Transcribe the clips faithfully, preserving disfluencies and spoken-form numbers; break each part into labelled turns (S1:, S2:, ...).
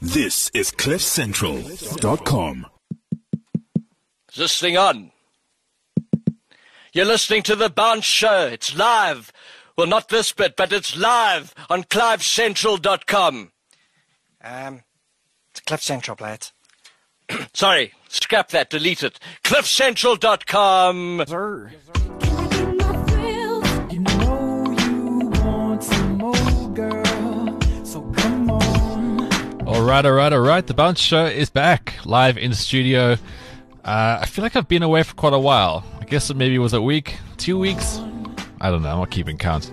S1: This is cliff central dot com.
S2: Is this thing on? You're listening to The Bounce Show. It's live. Well, not this bit, but it's live on clive central dot com. Um, it's Cliff Central, plate. Sorry, scrap that, delete it. cliff central dot com.
S3: Yes, sir. You know you want some more, girl, so come on.
S4: All right, all right, all right. The Bounce Show is back, live in studio. Uh, I feel like I've been away for quite a while. I guess it maybe was a week, two weeks. I don't know. I'm not keeping count.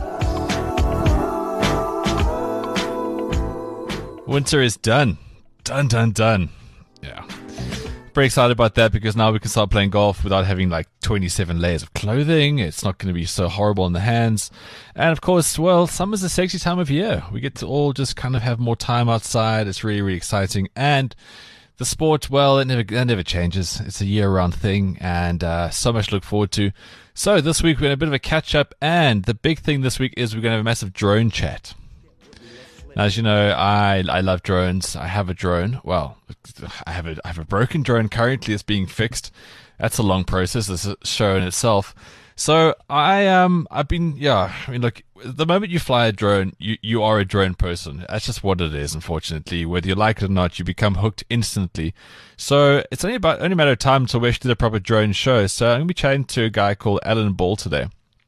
S4: Winter is done. Done, done, done. Yeah. Pretty excited about that because now we can start playing golf without having like twenty-seven layers of clothing. It's not going to be so horrible on the hands. And of course, well, summer's a sexy time of year. We get to all just kind of have more time outside. It's really, really exciting. And the sport, well, it never, it never changes. It's a year-round thing, and uh, so much to look forward to. So this week we're going to have a bit of a catch-up, and the big thing this week is we're going to have a massive drone chat. Now, as you know, I I love drones. I have a drone. Well, I have a I have a broken drone currently. It's being fixed. That's a long process. This is a show in itself. So I um I've been yeah. I mean, look, the moment you fly a drone, you you are a drone person. That's just what it is. Unfortunately, whether you like it or not, you become hooked instantly. So it's only about only a matter of time until we actually do a proper drone show. So I'm gonna be chatting to a guy called Alan Ball today.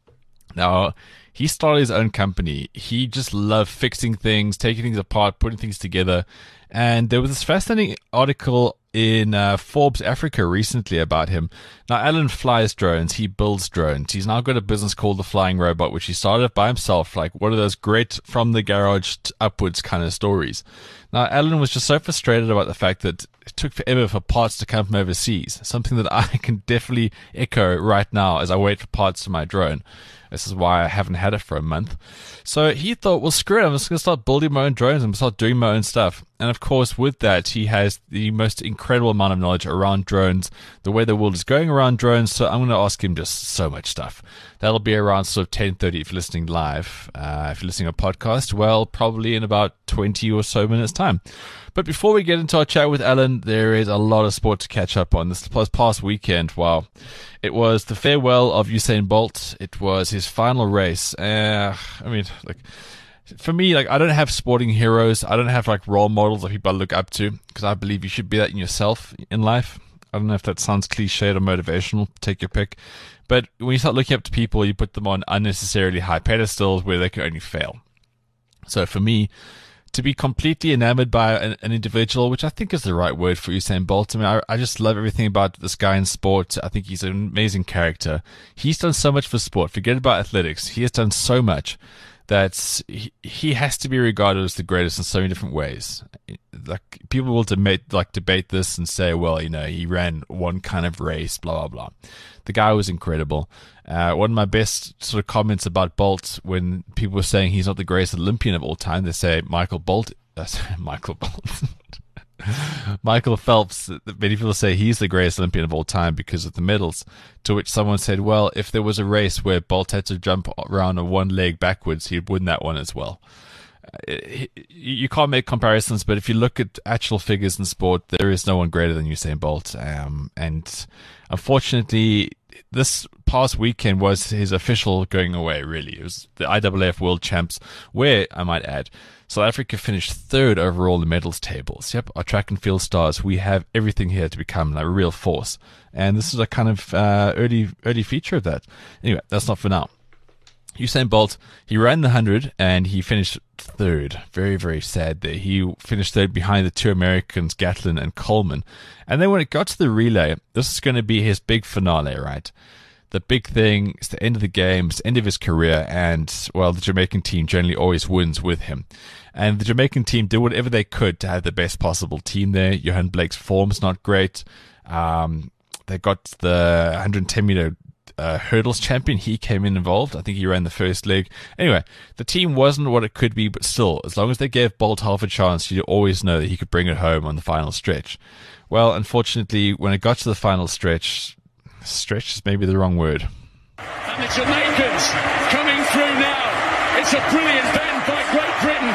S4: Now, he started his own company. He just loved fixing things, taking things apart, putting things together. And there was this fascinating article in uh, Forbes Africa recently about him. Now, Alan flies drones. He builds drones. He's now got a business called The Flying Robot, which he started by himself, like one of those great from the garage upwards kind of stories. Now, Alan was just so frustrated about the fact that it took forever for parts to come from overseas, something that I can definitely echo right now as I wait for parts to my drone. This is why I haven't had it for a month. So he thought, well, screw it. I'm just going to start building my own drones and start doing my own stuff. And of course, with that, he has the most incredible amount of knowledge around drones, the way the world is going around drones. So I'm going to ask him just so much stuff. That'll be around sort of ten thirty if you're listening live. Uh, if you're listening to a podcast, well, probably in about twenty or so minutes time. But before we get into our chat with Alan, there is a lot of sport to catch up on. This past weekend, wow. It was the farewell of Usain Bolt. It was his final race. Uh, I mean, like, for me, like, I don't have sporting heroes. I don't have, like, role models of people I look up to, because I believe you should be that in yourself in life. I don't know if that sounds cliched or motivational. Take your pick. But when you start looking up to people, you put them on unnecessarily high pedestals where they can only fail. So for me, to be completely enamored by an, an individual, which I think is the right word for Usain Bolt. I mean, I, I just love everything about this guy in sport. I think he's an amazing character. He's done so much for sport. Forget about athletics. He has done so much that he, he has to be regarded as the greatest in so many different ways. Like, people will debate, like, debate this and say, well, you know, he ran one kind of race, blah, blah, blah. The guy was incredible. Uh, one of my best sort of comments about Bolt, when people were saying he's not the greatest Olympian of all time, they say Michael Bolt, uh, Michael Bolt, Michael Phelps. Many people say he's the greatest Olympian of all time because of the medals. To which someone said, well, if there was a race where Bolt had to jump around on one leg backwards, he'd win that one as well. You can't make comparisons, but if you look at actual figures in sport, there is no one greater than Usain Bolt. Um, and unfortunately, this past weekend was his official going away, really. It was the I A A F World Champs, where, I might add, South Africa finished third overall in the medals tables. Yep, our track and field stars, we have everything here to become a real force. And this is a kind of uh, early early feature of that. Anyway, that's not for now. Usain Bolt, he ran the one hundred and he finished third. Very, very sad there. He finished third behind the two Americans, Gatlin and Coleman. And then when it got to the relay, this is going to be his big finale, right? The big thing, it's the end of the game, it's the end of his career, and, well, the Jamaican team generally always wins with him. And the Jamaican team did whatever they could to have the best possible team there. Johan Blake's form's not great. Um, they got the one hundred ten meter Uh, hurdles champion. He came in involved. I think he ran the first leg. Anyway, the team wasn't what it could be, but still, as long as they gave Bolt half a chance, you always know that he could bring it home on the final stretch. Well, unfortunately, when it got to the final stretch, stretch is maybe the wrong word.
S5: And the Jamaicans coming through now. It's a brilliant bend by Great Britain.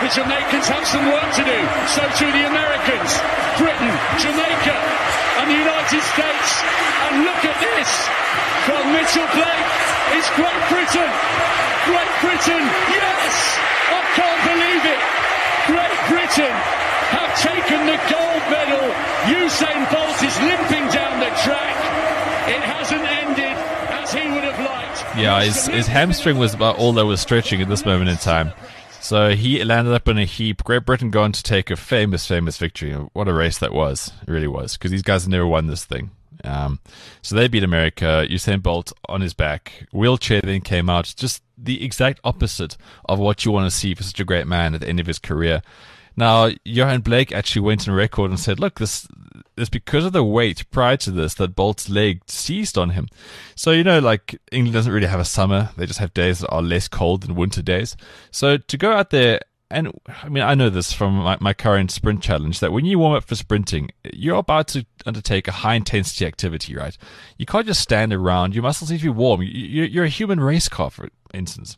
S5: The Jamaicans have some work to do. So too the Americans, Britain, Jamaica, and the United States. And look at this from Mitchell Blake. It's Great Britain. Great Britain. Yes, I can't believe it. Great Britain have taken the gold medal. Usain Bolt is limping down the track. It hasn't ended as he would have liked.
S4: Yeah, his, his hamstring was about all that was stretching at this moment in time. So he landed up in a heap. Great Britain going to take a famous, famous victory. What a race that was. It really was. Because these guys have never won this thing. Um, so they beat America. Usain Bolt on his back. Wheelchair then came out. Just the exact opposite of what you want to see for such a great man at the end of his career. Now, Johan Blake actually went on record and said, look, this is because of the weight prior to this that Bolt's leg seized on him. So, you know, like England doesn't really have a summer. They just have days that are less cold than winter days. So to go out there, and I mean, I know this from my, my current sprint challenge, that when you warm up for sprinting, you're about to undertake a high intensity activity, right? You can't just stand around. Your muscles need to be warm. You, you're a human race car, for instance.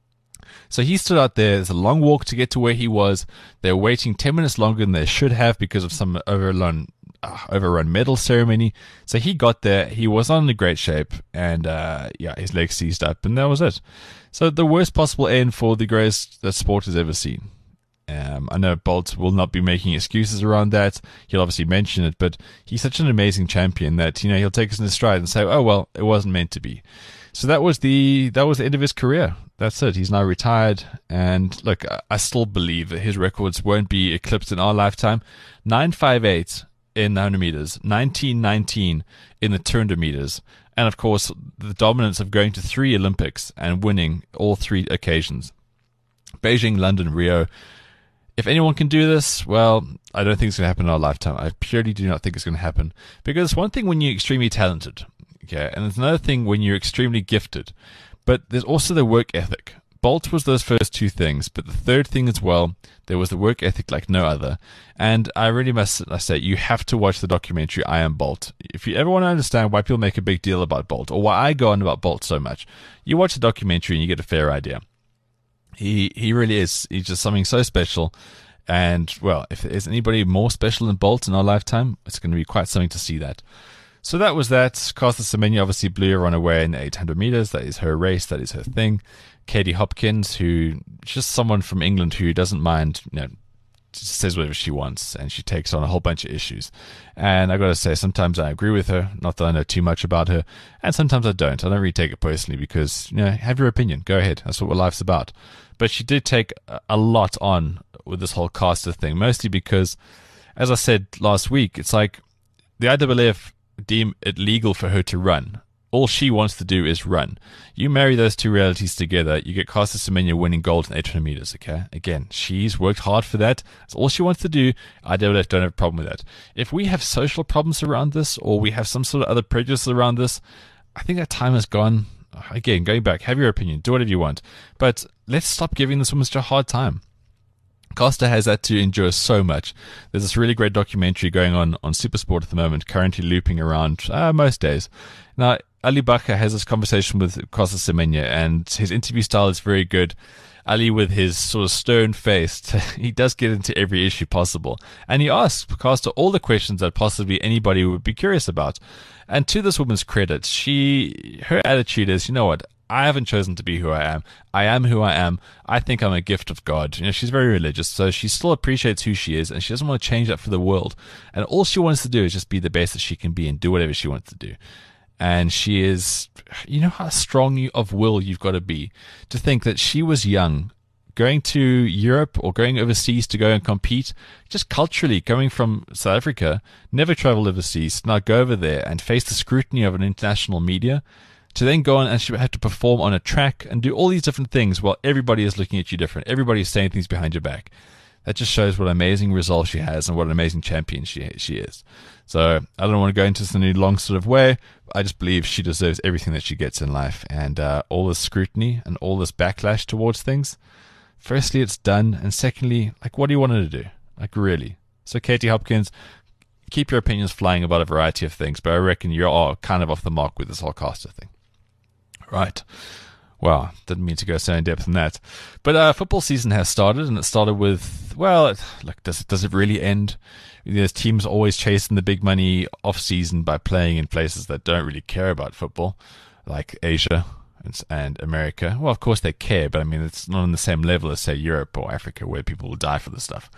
S4: So he stood out there. There's a long walk to get to where he was. They're waiting ten minutes longer than they should have because of some overrun, uh, overrun medal ceremony. So he got there. He was not in great shape. And, uh, yeah, his leg seized up. And that was it. So the worst possible end for the greatest that sport has ever seen. Um, I know Bolt will not be making excuses around that. He'll obviously mention it. But he's such an amazing champion that, you know, he'll take us in his stride and say, oh, well, it wasn't meant to be. So that was the that was the end of his career. That's it. He's now retired. And look, I still believe that his records won't be eclipsed in our lifetime. nine fifty-eight in the one hundred meters, nineteen nineteen in the two hundred meters, and of course the dominance of going to three Olympics and winning all three occasions. Beijing, London, Rio. If anyone can do this, well, I don't think it's going to happen in our lifetime. I purely do not think it's going to happen. Because it's one thing when you're extremely talented. Okay, and it's another thing when you're extremely gifted. But there's also the work ethic. Bolt was those first two things, but the third thing as well, there was the work ethic like no other. And I really must I say, you have to watch the documentary I Am Bolt. If you ever want to understand why people make a big deal about Bolt, or why I go on about Bolt so much, you watch the documentary and you get a fair idea. He he really is. He's just something so special. And, well, if there's anybody more special than Bolt in our lifetime, it's going to be quite something to see that. So that was that. Caster Semenya obviously blew everyone away in the eight hundred meters. That is her race. That is her thing. Katie Hopkins, who just someone from England who doesn't mind, you know, just says whatever she wants, and she takes on a whole bunch of issues. And I got to say, sometimes I agree with her. Not that I know too much about her, and sometimes I don't. I don't really take it personally because, you know, have your opinion. Go ahead. That's what life's about. But she did take a lot on with this whole caster thing, mostly because, as I said last week, it's like the I W F deem it legal for her to run. All she wants to do is run. You marry those two realities together, you get Caster Semenya winning gold in eight hundred meters, okay? Again, she's worked hard for that. That's all she wants to do. I W F don't have a problem with that. If we have social problems around this, or we have some sort of other prejudice around this, I think that time has gone. Again, going back, have your opinion, do whatever you want. But let's stop giving this woman such a hard time. Caster has had to endure so much. There's this really great documentary going on on Supersport at the moment, currently looping around uh, most days. Now, Ali Bakr has this conversation with Caster Semenya, and his interview style is very good. Ali, with his sort of stern face, he does get into every issue possible. And he asks Caster all the questions that possibly anybody would be curious about. And to this woman's credit, she her attitude is, you know what, I haven't chosen to be who I am. I am who I am. I think I'm a gift of God. You know, she's very religious, so she still appreciates who she is, and she doesn't want to change that for the world. And all she wants to do is just be the best that she can be and do whatever she wants to do. And she is, you know how strong of will you've got to be to think that she was young, going to Europe or going overseas to go and compete, just culturally, coming from South Africa, never traveled overseas, now go over there and face the scrutiny of an international media, to then go on and she have to perform on a track and do all these different things while everybody is looking at you different. Everybody is saying things behind your back. That just shows what an amazing resolve she has and what an amazing champion she she is. So I don't want to go into this in any long sort of way. I just believe she deserves everything that she gets in life. And uh, all this scrutiny and all this backlash towards things, firstly, it's done. And secondly, like, what do you want her to do? Like, really? So Katie Hopkins, keep your opinions flying about a variety of things, but I reckon you are kind of off the mark with this whole caster thing. Right. Wow, didn't mean to go so in depth in that. But uh, football season has started, and it started with, well, it, look, does it, does it really end? There's teams always chasing the big money off-season by playing in places that don't really care about football, like Asia and, and America. Well, of course they care, but I mean, it's not on the same level as, say, Europe or Africa, where people will die for this stuff.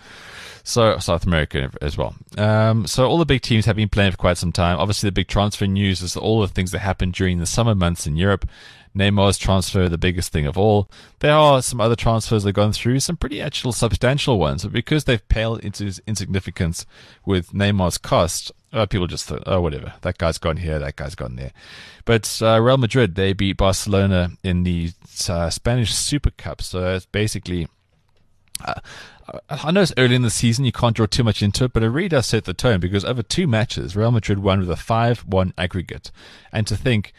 S4: So South America as well. Um, so all the big teams have been playing for quite some time. Obviously, the big transfer news is all the things that happened during the summer months in Europe. Neymar's transfer, the biggest thing of all. There are some other transfers that have gone through, some pretty actual substantial ones, but because they've paled into insignificance with Neymar's cost, uh, people just thought, oh, whatever, that guy's gone here, that guy's gone there. But uh, Real Madrid, they beat Barcelona in the uh, Spanish Super Cup, so it's basically... Uh, I know it's early in the season, you can't draw too much into it, but it really does set the tone, because over two matches, Real Madrid won with a five one aggregate. And to think,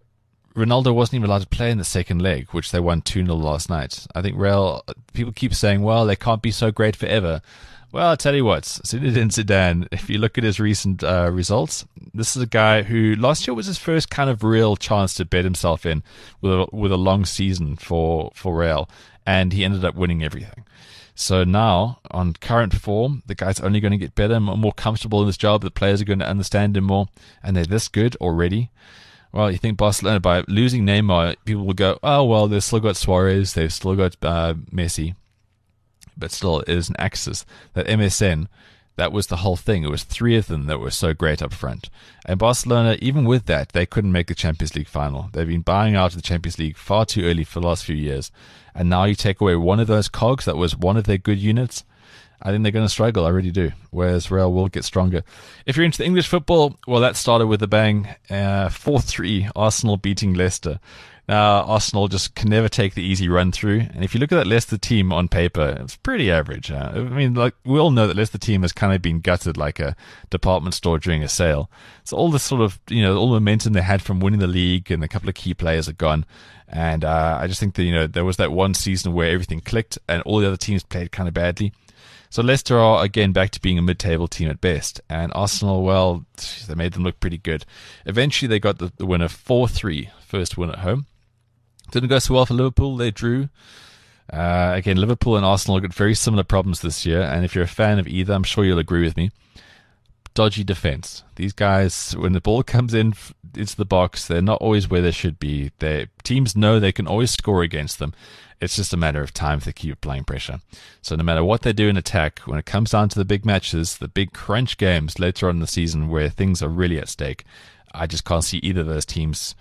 S4: Ronaldo wasn't even allowed to play in the second leg, which they won two nil last night. I think Real, people keep saying, well, they can't be so great forever. Well, I'll tell you what, Zinedine Zidane, if you look at his recent uh, results, this is a guy who last year was his first kind of real chance to bet himself in with a, with a long season for, for Real, and he ended up winning everything. So now, on current form, the guy's only going to get better and more comfortable in his job. The players are going to understand him more, and they're this good already. Well, you think Barcelona, by losing Neymar, people will go, oh, well, they've still got Suarez, they've still got uh, Messi. But still, it is an axis. That M S N, that was the whole thing. It was three of them that were so great up front. And Barcelona, even with that, they couldn't make the Champions League final. They've been buying out of the Champions League far too early for the last few years. And now you take away one of those cogs that was one of their good units, I think they're going to struggle. I really do. Whereas Real will get stronger. If you're into the English football, well, that started with a bang. Uh, four three, Arsenal beating Leicester. Now, Arsenal just can never take the easy run through. And if you look at that Leicester team on paper, it's pretty average. Uh, I mean, like we all know that Leicester team has kind of been gutted like a department store during a sale. So all the sort of, you know, all the momentum they had from winning the league and a couple of key players are gone. And uh, I just think that, you know, there was that one season where everything clicked and all the other teams played kind of badly. So Leicester are, again, back to being a mid-table team at best. And Arsenal, well, they made them look pretty good. Eventually, they got the, the winner four three, first win at home. Didn't go so well for Liverpool. They drew. Uh, again, Liverpool and Arsenal have got very similar problems this year. And if you're a fan of either, I'm sure you'll agree with me. Dodgy defense. These guys, when the ball comes in into the box, they're not always where they should be. Their teams know they can always score against them. It's just a matter of time if they keep applying pressure. So no matter what they do in attack, when it comes down to the big matches, the big crunch games later on in the season where things are really at stake, I just can't see either of those teams.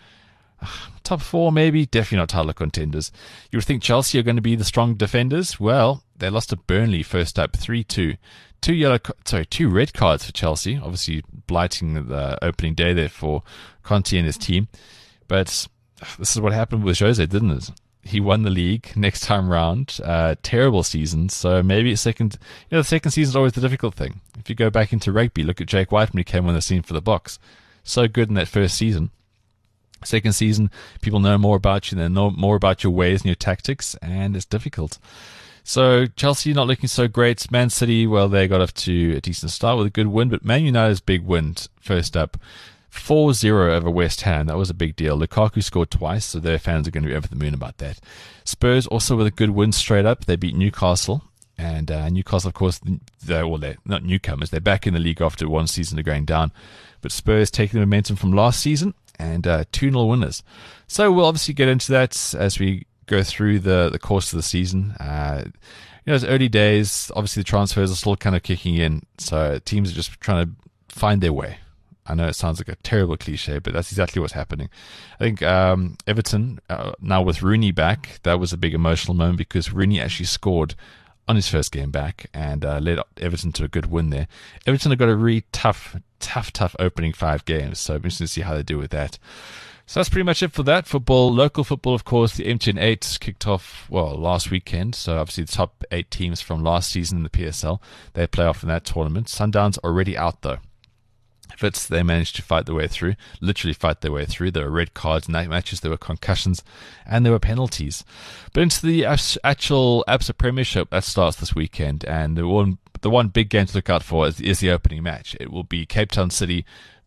S4: Top four, maybe. Definitely not title contenders. You would think Chelsea are going to be the strong defenders. Well, they lost to Burnley first up, three two. Two yellow, sorry, two red cards for Chelsea. Obviously, blighting the opening day there for Conte and his team. But this is what happened with Jose, didn't it? He won the league next time round. Uh, terrible season. So maybe a second, you know, the second season is always the difficult thing. If you go back into rugby, look at Jake White when he came on the scene for the Box. So good in that first season. Second season, people know more about you, they know more about your ways and your tactics, and it's difficult. So Chelsea not looking so great. Man City, well, they got off to a decent start with a good win, but Man United's big win first up. four zero over West Ham. That was a big deal. Lukaku scored twice, so their fans are going to be over the moon about that. Spurs also with a good win straight up. They beat Newcastle. And uh, Newcastle, of course, they're, well, they're not newcomers. They're back in the league after one season of going down. But Spurs taking the momentum from last season and uh, two nil winners. So we'll obviously get into that as we go through the, the course of the season. Uh, you know, it's early days. Obviously, the transfers are still kind of kicking in. So teams are just trying to find their way. I know it sounds like a terrible cliche, but that's exactly what's happening. I think um, Everton, uh, now with Rooney back, that was a big emotional moment because Rooney actually scored on his first game back and uh, led Everton to a good win there. Everton have got a really tough, tough, tough opening five games, so I'm interested to see how they do with that. So that's pretty much it for that. Football, local football, of course, the M T N eight kicked off, well, last weekend. So obviously the top eight teams from last season in the P S L, they play off in that tournament. Sundowns already out, though. Fits, they managed to fight their way through, literally fight their way through. There were red cards in night matches, there were concussions, and there were penalties. But into the actual Absa Premiership, that starts this weekend, and the one the one big game to look out for is, is the opening match. It will be Cape Town City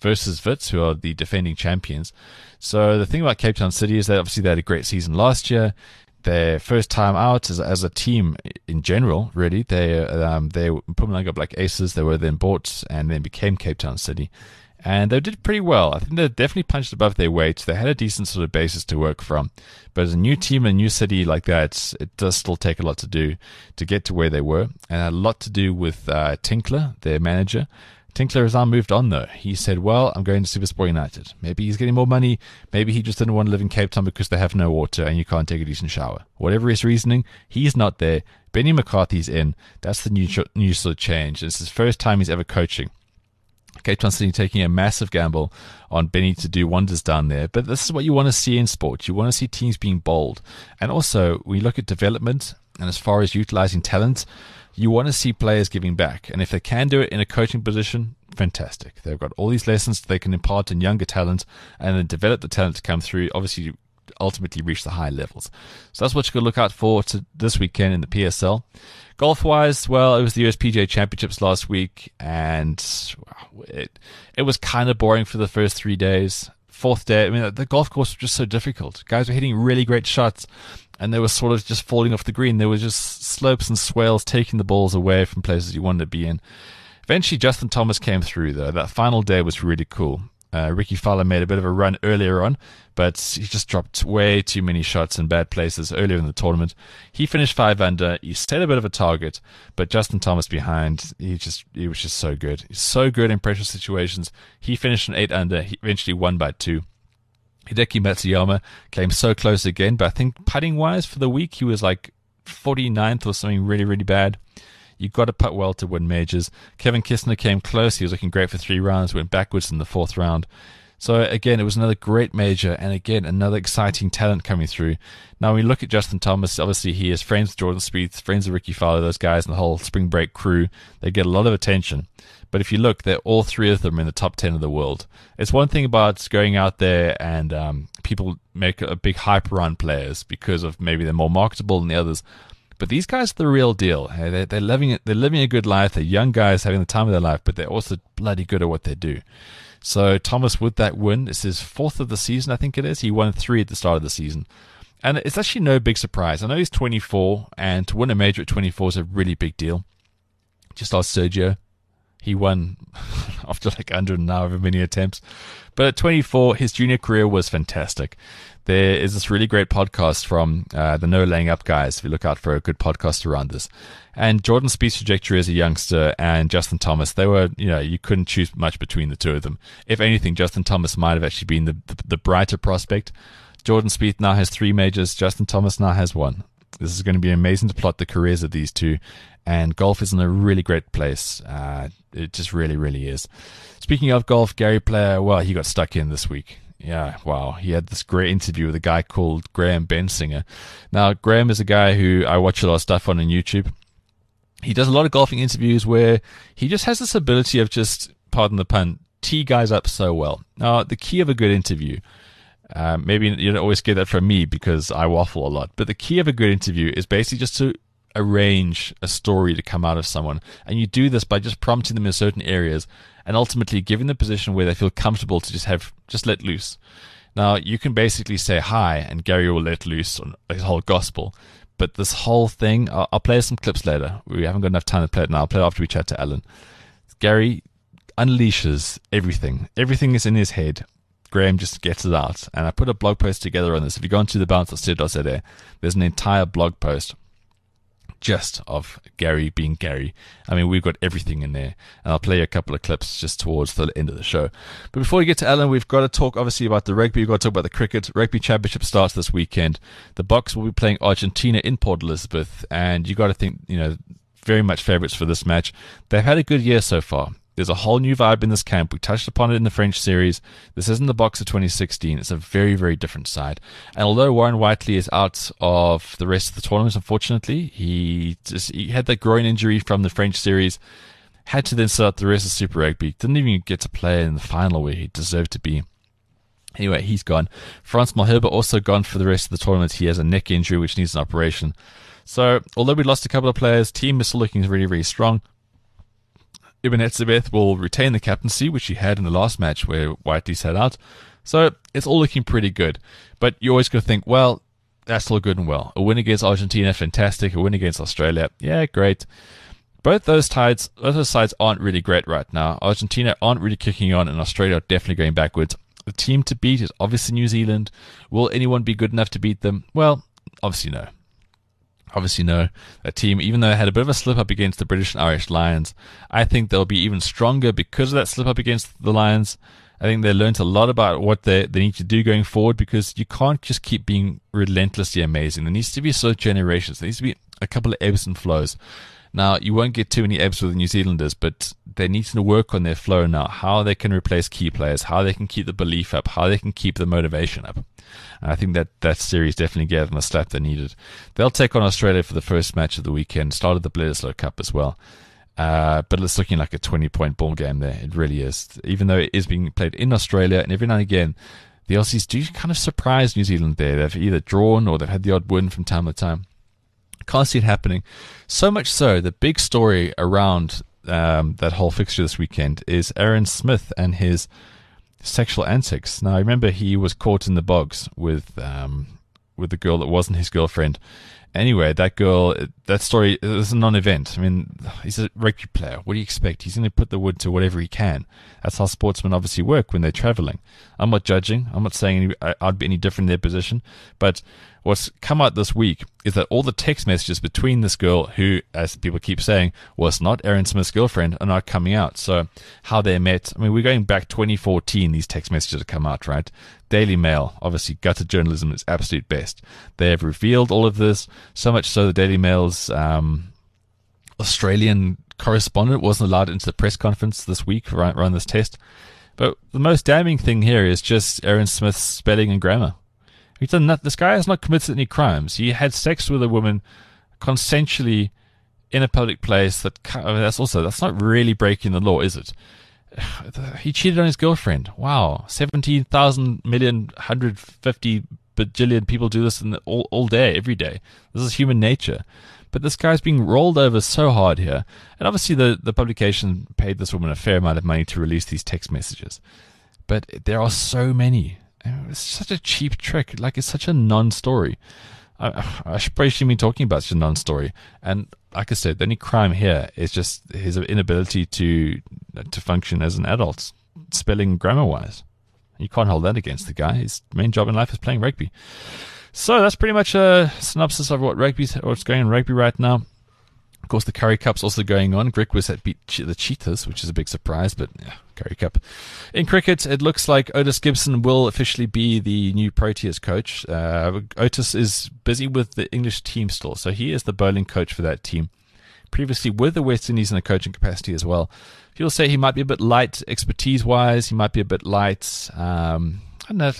S4: versus Wits, who are the defending champions. So the thing about Cape Town City is that obviously they had a great season last year. Their first time out as, as a team in general, really, they um, they Mpumalanga Black Aces. They were then bought and then became Cape Town City, and they did pretty well. I think they definitely punched above their weight. They had a decent sort of basis to work from, but as a new team, a new city like that, it does still take a lot to do to get to where they were, and a lot to do with uh, Tinkler, their manager. Tinkler has now moved on, though. He said, well, I'm going to SuperSport United. Maybe he's getting more money. Maybe he just didn't want to live in Cape Town because they have no water and you can't take a decent shower. Whatever his reasoning, he's not there. Benny McCarthy's in. That's the new, new sort of change. It's his first time he's ever coaching. Cape Town City taking a massive gamble on Benny to do wonders down there. But this is what you want to see in sport. You want to see teams being bold. And also, we look at development, and as far as utilizing talent, you want to see players giving back. And if they can do it in a coaching position, fantastic. They've got all these lessons they can impart in younger talent and then develop the talent to come through, obviously ultimately reach the high levels. So that's what you could look out for to this weekend in the P S L. Golf-wise, well, it was the U S P G A Championships last week, and well, it, it was kind of boring for the first three days. Fourth day, I mean, the golf course was just so difficult. Guys were hitting really great shots, and they were sort of just falling off the green. There were just slopes and swales taking the balls away from places you wanted to be in. Eventually, Justin Thomas came through, though. That final day was really cool. Uh, Ricky Fowler made a bit of a run earlier on, but he just dropped way too many shots in bad places earlier in the tournament. He finished five under. He stayed a bit of a target, but Justin Thomas behind, he just he was just so good. He's so good in pressure situations. He finished an eight under. He eventually won by two. Hideki Matsuyama came so close again, but I think putting-wise for the week, he was like forty-ninth or something really, really bad. You've got to putt well to win majors. Kevin Kistner came close. He was looking great for three rounds, went backwards in the fourth round. So, again, it was another great major, and again, another exciting talent coming through. Now, when we look at Justin Thomas, obviously he is friends with Jordan Spieth, friends with Ricky Fowler, those guys, and the whole spring break crew. They get a lot of attention. But if you look, they're all three of them in the top ten of the world. It's one thing about going out there and um, people make a big hype around players because of maybe they're more marketable than the others. But these guys are the real deal. They're, they're living it. They're living a good life. They're young guys having the time of their life, but they're also bloody good at what they do. So Thomas, with that win, it's his fourth of the season, I think it is. He won three at the start of the season. And it's actually no big surprise. I know he's twenty-four, and to win a major at twenty-four is a really big deal. Just ask Sergio. He won after like one hundred and however many attempts. But at twenty-four, his junior career was fantastic. There is this really great podcast from uh, the No Laying Up guys, if you look out for a good podcast around this. And Jordan Spieth's trajectory as a youngster and Justin Thomas, they were, you know, you couldn't choose much between the two of them. If anything, Justin Thomas might have actually been the, the, the brighter prospect. Jordan Spieth now has three majors. Justin Thomas now has one. This is going to be amazing to plot the careers of these two. And golf is in a really great place. Uh, it just really, really is. Speaking of golf, Gary Player, well, he got stuck in this week. Yeah, wow. He had this great interview with a guy called Graham Bensinger. Now, Graham is a guy who I watch a lot of stuff on on YouTube. He does a lot of golfing interviews where he just has this ability of just, pardon the pun, tee guys up so well. Now, the key of a good interview, uh, maybe you don't always get that from me because I waffle a lot, but the key of a good interview is basically just to arrange a story to come out of someone. And you do this by just prompting them in certain areas and ultimately giving them a position where they feel comfortable to just have, just let loose. Now, you can basically say hi and Gary will let loose on his whole gospel. But this whole thing, I'll, I'll play some clips later. We haven't got enough time to play it now. I'll play it after we chat to Alan. Gary unleashes everything. Everything is in his head. Graham just gets it out. And I put a blog post together on this. If you go onto the bounce dot co dot za, there's an entire blog post just of Gary being Gary. I mean, we've got everything in there. And I'll play you a couple of clips just towards the end of the show. But before we get to Alan, we've got to talk, obviously, about the rugby. We've got to talk about the cricket. Rugby Championship starts this weekend. The Boks will be playing Argentina in Port Elizabeth. And you got to think, you know, very much favourites for this match. They've had a good year so far. There's a whole new vibe in this camp. We touched upon it in the French series. This isn't the Boks of twenty sixteen. It's a very, very different side. And although Warren Whiteley is out of the rest of the tournament, unfortunately, he just he had that groin injury from the French series, had to then sit out the rest of Super Rugby. Didn't even get to play in the final where he deserved to be. Anyway, he's gone. Frans Malherbe also gone for the rest of the tournament. He has a neck injury which needs an operation. So, although we lost a couple of players, team is still looking really, really strong. Ibn Etzebeth will retain the captaincy, which he had in the last match where Whiteley sat out. So it's all looking pretty good. But you always got to think, well, that's all good and well. A win against Argentina, fantastic. A win against Australia, yeah, great. Both those sides, both those sides aren't really great right now. Argentina aren't really kicking on, and Australia are definitely going backwards. The team to beat is obviously New Zealand. Will anyone be good enough to beat them? Well, obviously no. Obviously no. That team, even though they had a bit of a slip-up against the British and Irish Lions, I think they'll be even stronger because of that slip-up against the Lions. I think they learned a lot about what they, they need to do going forward, because you can't just keep being relentlessly amazing. There needs to be sort of generations. There needs to be a couple of ebbs and flows. Now, you won't get too many ebbs with the New Zealanders, but they need to work on their flow now, how they can replace key players, how they can keep the belief up, how they can keep the motivation up. And I think that that series definitely gave them a slap they needed. They'll take on Australia for the first match of the weekend, started the Bledisloe Cup as well. Uh, but it's looking like a twenty-point ball game there. It really is. Even though it is being played in Australia, and every now and again, the Aussies do kind of surprise New Zealand there. They've either drawn or they've had the odd win from time to time. Can't see it happening. So much so, the big story around um, that whole fixture this weekend is Aaron Smith and his sexual antics. Now, I remember he was caught in the bogs with um, with the girl that wasn't his girlfriend. Anyway, that girl, that story is a non-event. I mean, he's a rugby player. What do you expect? He's going to put the wood to whatever he can. That's how sportsmen obviously work when they're traveling. I'm not judging. I'm not saying any, I'd be any different in their position. But what's come out this week is that all the text messages between this girl, who, as people keep saying, was not Aaron Smith's girlfriend, are not coming out. So how they met, I mean, we're going back twenty fourteen, these text messages have come out, right? Daily Mail, obviously gutter journalism at its absolute best. They have revealed all of this, so much so the Daily Mail's um, Australian correspondent wasn't allowed into the press conference this week around, around this test. But the most damning thing here is just Aaron Smith's spelling and grammar. He's done that. This guy has not committed any crimes. He had sex with a woman consensually in a public place. That I mean, that's also that's not really breaking the law, is it? He cheated on his girlfriend. Wow, seventeen thousand million, one hundred fifty bajillion people do this in the, all all day, every day. This is human nature. But this guy's being rolled over so hard here, and obviously the the publication paid this woman a fair amount of money to release these text messages. But there are so many. It's such a cheap trick. Like, it's such a non-story. I, I should probably shouldn't be talking about such a non-story. And like I said, the only crime here is just his inability to to function as an adult, spelling grammar-wise. You can't hold that against the guy. His main job in life is playing rugby. So that's pretty much a synopsis of what rugby's, what's going on in rugby right now. Of course, the Currie Cup's also going on. Griquas had beat the Cheetahs, which is a big surprise, but yeah, Currie Cup. In cricket, it looks like Otis Gibson will officially be the new Proteas coach. Uh, Otis is busy with the English team still, so he is the bowling coach for that team. Previously with the West Indies in a coaching capacity as well. People say he might be a bit light expertise-wise. He might be a bit light. Um, I don't know.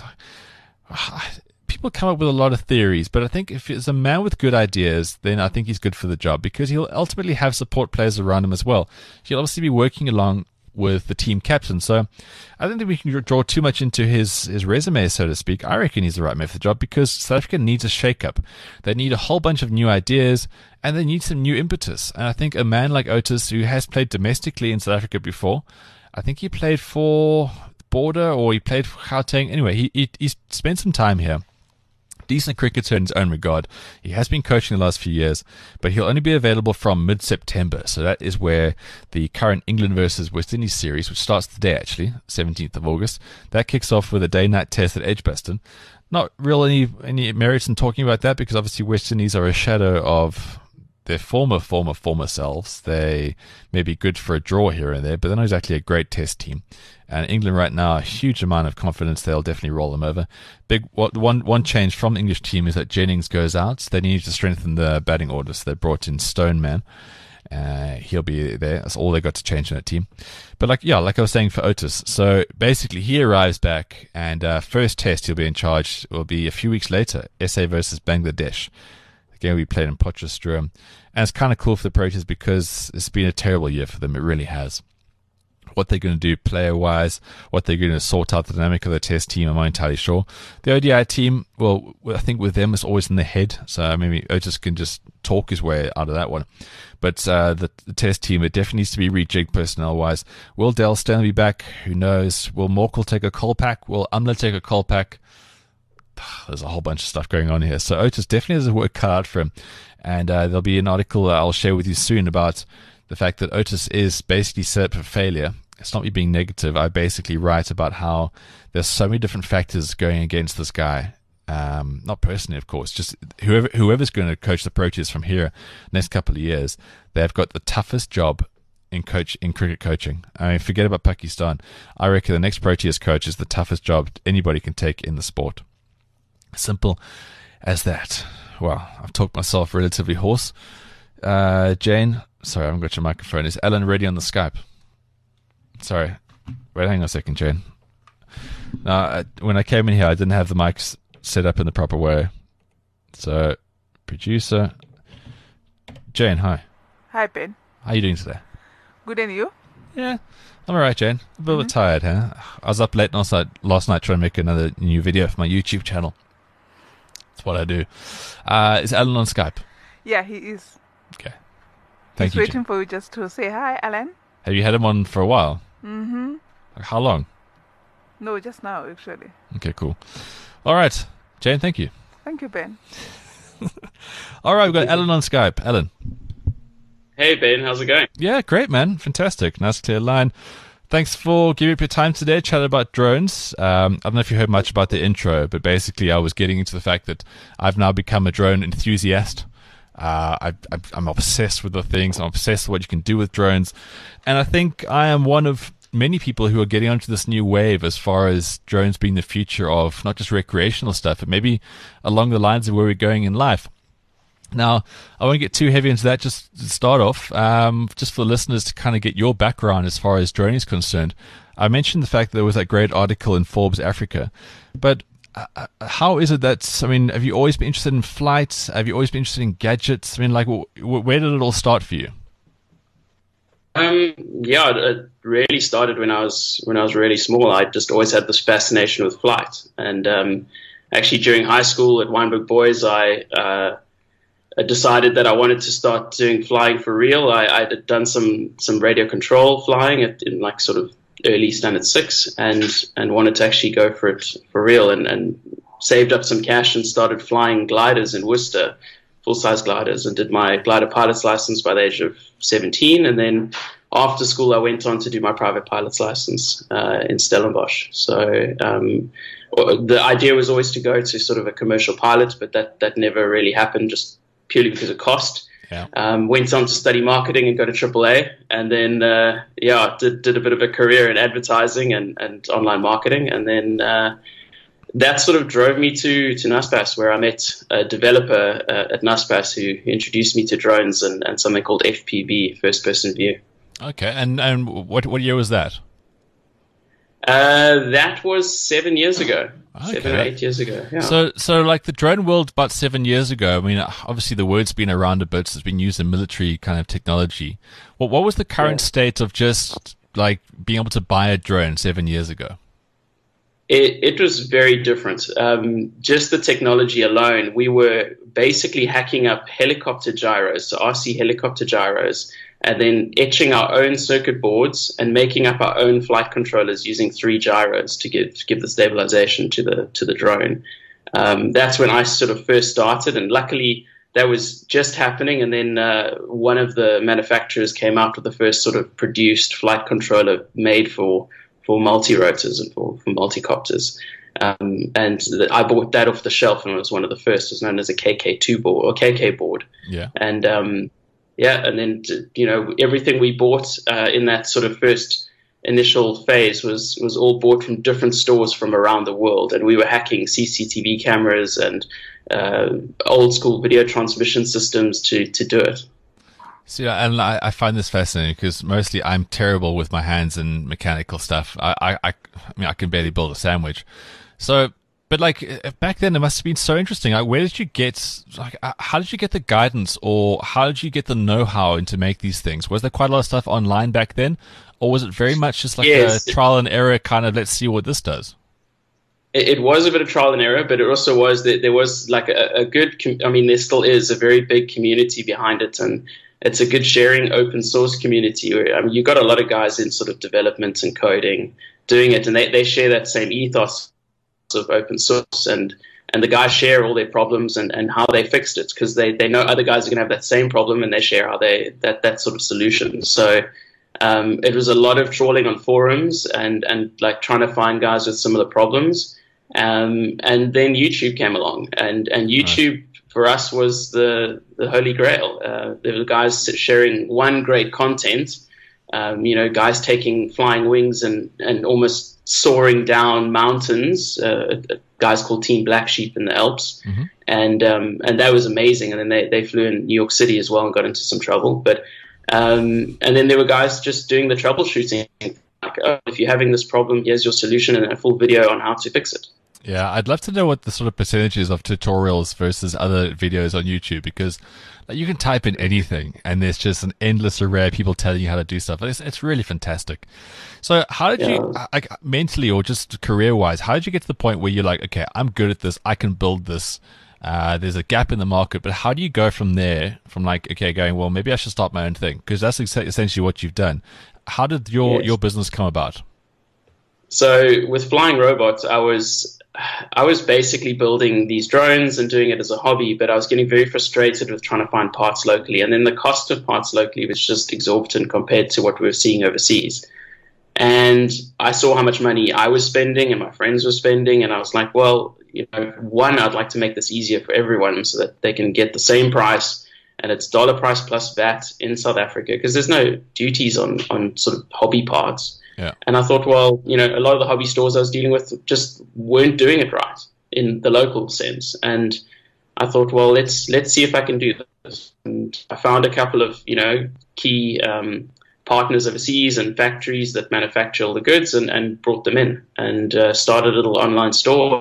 S4: People come up with a lot of theories, but I think if he's a man with good ideas, then I think he's good for the job, because he'll ultimately have support players around him as well. He'll obviously be working along with the team captain, so I don't think we can draw too much into his, his resume, so to speak. I reckon he's the right man for the job, because South Africa needs a shake-up. They need a whole bunch of new ideas, and they need some new impetus. And I think a man like Otis, who has played domestically in South Africa before, I think he played for Border, or he played for Gauteng. Anyway, he, he, he spent some time here. Decent cricketer in his own regard. He has been coaching the last few years, but he'll only be available from mid-September. So that is where the current England versus West Indies series, which starts today actually, seventeenth of August, that kicks off with a day-night test at Edgbaston. Not really any, any merit in talking about that, because obviously West Indies are a shadow of their former, former, former selves. They may be good for a draw here and there, but they're not exactly a great test team. And England right now, a huge amount of confidence. They'll definitely roll them over. Big one one change from the English team is that Jennings goes out. They need to strengthen the batting order, so they brought in Stoneman. Uh, he'll be there. That's all they got to change in that team. But like, yeah, like I was saying for Otis. So basically, he arrives back, and uh, first test he'll be in charge will be a few weeks later. S A versus Bangladesh. Again, will be played in Potchefstroom. And it's kind of cool for the Proteas because it's been a terrible year for them. It really has. What they're going to do player-wise, what they're going to sort out the dynamic of the test team, I'm not entirely sure. The O D I team, well, I think with them it's always in their head, so maybe Otis can just talk his way out of that one. But uh, the, the test team, it definitely needs to be rejigged personnel-wise. Will Dale Stanley be back? Who knows? Will Morkel take a Kolpak? Will Umler take a Kolpak? There's a whole bunch of stuff going on here. So Otis definitely has a work cut out for him. And uh, there'll be an article I'll share with you soon about the fact that Otis is basically set up for failure. It's not me being negative. I basically write about how there's so many different factors going against this guy. Um, not personally, of course. Just whoever whoever's going to coach the Proteas from here next couple of years, they've got the toughest job in coach in cricket coaching. I mean, forget about Pakistan. I reckon the next Proteas coach is the toughest job anybody can take in the sport. Simple as that. Well, I've talked myself relatively hoarse. Uh, Jane, sorry, I haven't got your microphone. Is Alan ready on the Skype? Sorry. Wait, hang on a second, Jane. Now, I, when I came in here, I didn't have the mics set up in the proper way. So, producer. Jane, hi.
S6: Hi, Ben.
S4: How are you doing today?
S6: Good, and you?
S4: Yeah, I'm alright, Jane. A little bit tired, huh? I was up late last night, last night trying to make another new video for my YouTube channel. That's what I do. Uh, is Alan on Skype?
S6: Yeah, he is.
S4: Okay. Thank
S6: He's
S4: you.
S6: waiting
S4: Jane.
S6: for you just to say hi, Alan.
S4: Have you had him on for a while?
S6: Mm-hmm.
S4: Like, how long?
S6: No, just now, actually.
S4: Okay, cool. All right, Jane, thank you.
S6: Thank you, Ben.
S4: All right, we've got Alan on Skype. Alan.
S7: Hey, Ben, how's it going?
S4: Yeah, great, man. Fantastic. Nice, clear line. Thanks for giving up your time today, chatting about drones. Um, I don't know if you heard much about the intro, but basically I was getting into the fact that I've now become a drone enthusiast. Uh, I, I, I'm obsessed with the things. I'm obsessed with what you can do with drones. And I think I am one of many people who are getting onto this new wave as far as drones being the future of not just recreational stuff, but maybe along the lines of where we're going in life. Now, I won't get too heavy into that. Just to start off, um, just for the listeners to kind of get your background as far as drone is concerned. I mentioned the fact that there was that great article in Forbes Africa, but uh, how is it that, I mean, have you always been interested in flights? Have you always been interested in gadgets? I mean, like, w- where did it all start for you?
S7: Um, yeah, it really started when I was when I was really small. I just always had this fascination with flight, and um, actually during high school at Wynberg Boys, I uh, I decided that I wanted to start doing flying for real. I I had done some some radio control flying at, in like sort of early standard six, and and wanted to actually go for it for real, and, and saved up some cash and started flying gliders in Worcester, full size gliders, and did my glider pilot's license by the age of seventeen, and then after school I went on to do my private pilot's license uh, in Stellenbosch. So um, the idea was always to go to sort of a commercial pilot, but that that never really happened, just purely because of cost.
S4: Yeah.
S7: Um, went on to study marketing and go to triple A, and then uh, yeah, did did a bit of a career in advertising and, and online marketing, and then uh, that sort of drove me to to Naspers, where I met a developer uh, at Naspers who introduced me to drones and, and something called F P V, first person view.
S4: Okay, and and what what year was that?
S7: Uh, that was seven years ago.
S4: Okay.
S7: Seven or eight years ago. Yeah.
S4: So, so like the drone world about seven years ago, I mean, obviously the word's been around a bit. It's been used in military kind of technology. What, what was the current
S7: Yeah.
S4: state of just like being able to buy a drone seven years ago?
S7: It, it was very different. Um, just the technology alone, we were basically hacking up helicopter gyros, so R C helicopter gyros, and then etching our own circuit boards and making up our own flight controllers using three gyros to give give the stabilization to the to the drone. Um, that's when I sort of first started, and luckily that was just happening. And then uh, one of the manufacturers came out with the first sort of produced flight controller made for for multi-rotors and for, for multi-copters. Um, and the, I bought that off the shelf, and it was one of the first. It was known as a K K two board or K K board.
S4: Yeah.
S7: And um, yeah, and then you know everything we bought uh, in that sort of first initial phase was was all bought from different stores from around the world, and we were hacking C C T V cameras and uh, old school video transmission systems to to do it.
S4: See, and I, I find this fascinating because mostly I'm terrible with my hands and mechanical stuff. I, I, I, I mean, I can barely build a sandwich. So But like uh, back then, it must have been so interesting. Like, where did you get? Like, uh, how did you get the guidance, or how did you get the know-how into make these things? Was there quite a lot of stuff online back then, or was it very much just like
S7: Yes.
S4: a trial and error kind of? Let's see what this does.
S7: It, it was a bit of trial and error, but it also was that there was like a, a good. Com- I mean, there still is a very big community behind it, and it's a good sharing open source community. Where, I mean, you've got a lot of guys in sort of development and coding doing it, and they, they share that same ethos of open source, and and the guys share all their problems and, and how they fixed it, because they, they know other guys are going to have that same problem, and they share how they that that sort of solution. So um, it was a lot of trawling on forums and and like trying to find guys with similar problems, um, and then YouTube came along, and and YouTube nice. for us was the the holy grail. Uh, there were guys sharing one great content. Um, you know, guys taking flying wings and, and almost soaring down mountains, uh, guys called Team Black Sheep in the Alps. Mm-hmm. And um, and that was amazing. And then they, they flew in New York City as well and got into some trouble. But um, and then there were guys just doing the troubleshooting. Like, oh, if you're having this problem, here's your solution and a full video on how to fix it.
S4: Yeah, I'd love to know what the sort of percentages of tutorials versus other videos on YouTube, because like, you can type in anything and there's just an endless array of people telling you how to do stuff. It's, it's really fantastic. So how did yeah. you, like, mentally or just career-wise, how did you get to the point where you're like, okay, I'm good at this, I can build this, uh, there's a gap in the market, but how do you go from there, from like, okay, going, well, maybe I should start my own thing? Because that's essentially what you've done. How did your, yes. your business come about?
S7: So with Flying Robots, I was... I was basically building these drones and doing it as a hobby, but I was getting very frustrated with trying to find parts locally. And then the cost of parts locally was just exorbitant compared to what we were seeing overseas. And I saw how much money I was spending and my friends were spending. And I was like, well, you know, one, I'd like to make this easier for everyone so that they can get the same price, and it's dollar price plus V A T in South Africa, because there's no duties on, on sort of hobby parts.
S4: Yeah.
S7: And I thought, well, you know, a lot of the hobby stores I was dealing with just weren't doing it right in the local sense. And I thought, well, let's let's see if I can do this. And I found a couple of, you know, key um, partners overseas and factories that manufacture all the goods, and, and brought them in and uh, started a little online store.